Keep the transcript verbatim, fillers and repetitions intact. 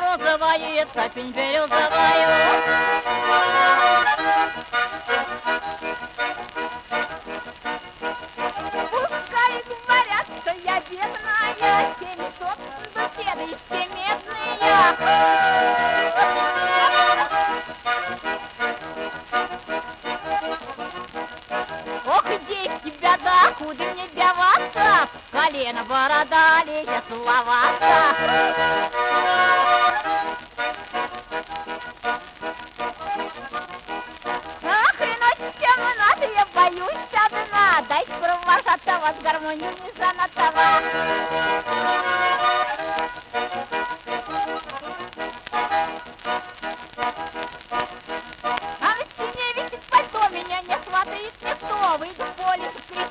березовая, цапень березовая. Пускай говорят, что я бедная, семисот беседы медные. Ох, девки, беда, куда мне деваться? Колено, борода, лезет словаться. Ах, и ночь темната, я боюсь одна. Дай провожаться вас гармонию не занотовать. А на стене висит пальто, меня не сватает никто. Выйду в поле,